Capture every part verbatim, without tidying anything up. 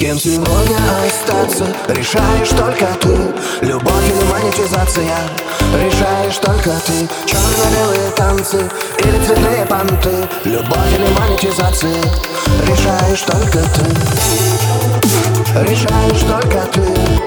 кем сегодня остаться, решаешь только ты. Любовь или монетизация, решаешь только ты. Черно-белые танцы или цветные понты, любовь или монетизация, решаешь только ты. Решаешь только ты.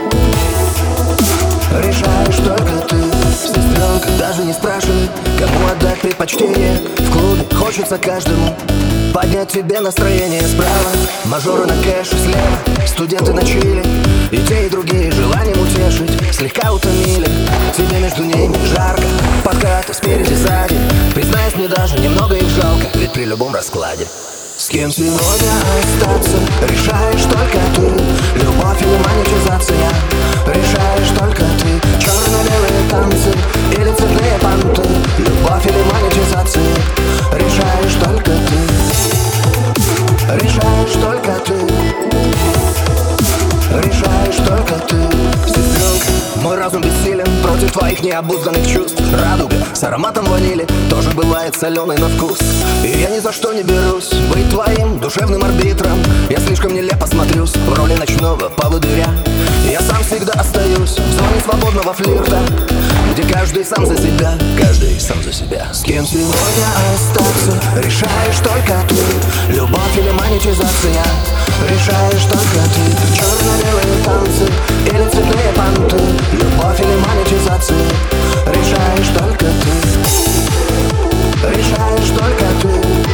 Решаешь только ты. Сестренка, даже не спрашивай, кому отдать предпочтение. В клубе хочется каждому поднять тебе настроение. Справа мажоры на кэш, слева студенты на чили. И те, и другие желанием утешить слегка утомили. Тебе между ними жарко, подкаты спереди, сзади. Признаюсь, мне даже немного их жалко, ведь при любом раскладе с кем сегодня остаться, решаешь только ты. Любовь или монетизация, решаешь только ты. Черно-белые танцы или цветные понты, любовь или монетизация, решаешь только ты. Решаешь только ты. Решаешь только ты. Сестренка, мой разум бессилен против твоих необузданных чувств. Радуга с ароматом ванили тоже бывает соленой на вкус. И я ни за что не берусь быть твоим душевным арбитром. Я слишком нелепо смотрюсь в роли ночного поводыря. Я сам всегда остаюсь в зоне свободного флирта, где каждый сам за себя, каждый сам за себя. С кем сегодня остаться, решаешь только ты. Любовь или монетизация, решаешь только ты. Черно-белые танцы или цветные понты, любовь или монетизация, решаешь только ты. Решаешь только ты.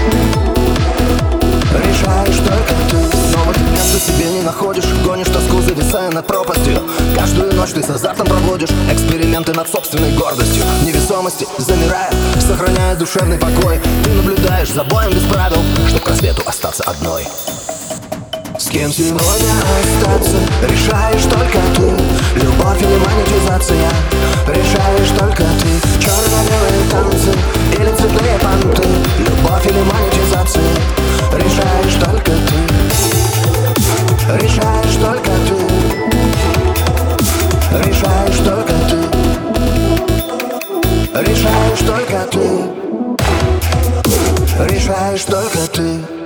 Решаешь только ты. Снова ты места себе не находишь, гонишь тоску, зависая над пропастью. Каждую ночь ты с азартом проводишь эксперименты над собственной гордостью. Невесомости замирая, сохраняя душевный покой, ты наблюдаешь за боем без правил, чтоб к рассвету остаться одной. С кем сегодня остаться, решаешь только ты. Любовь или монетизация, решаешь только ты. Черно-белые танцы или цветные понты, любовь или монетизация, решаешь только ты. Решаешь только ты. Решаешь только ты. Решаешь только ты. Решаешь только ты.